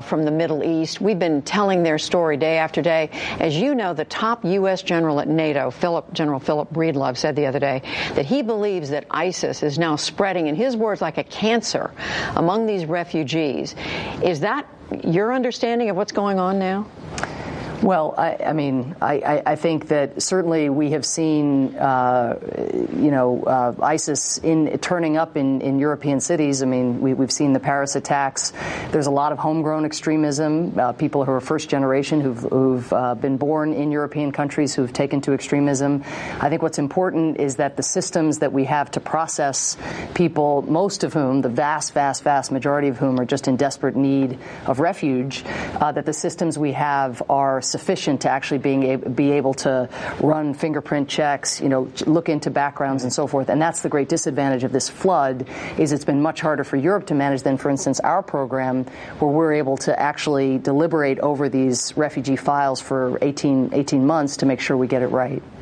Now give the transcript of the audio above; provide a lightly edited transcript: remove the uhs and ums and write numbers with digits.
from the Middle East. We've been telling their story day after day. As you know, the top U.S. general at NATO, General Philip Breedlove, said the other day that he believes that ISIS is now spreading, in his words, like a cancer among these refugees. Is that your understanding of what's going on now? Well, I think that certainly we have seen, ISIS turning up in European cities. I mean, we've seen the Paris attacks. There's a lot of homegrown extremism, people who are first generation who've been born in European countries who've taken to extremism. I think what's important is that the systems that we have to process people, most of whom, the vast majority of whom are just in desperate need of refuge, that the systems we have are sufficient to actually be able to run fingerprint checks, look into backgrounds and so forth. And that's the great disadvantage of this flood, is it's been much harder for Europe to manage than, for instance, our program, where we're able to actually deliberate over these refugee files for 18 months to make sure we get it right.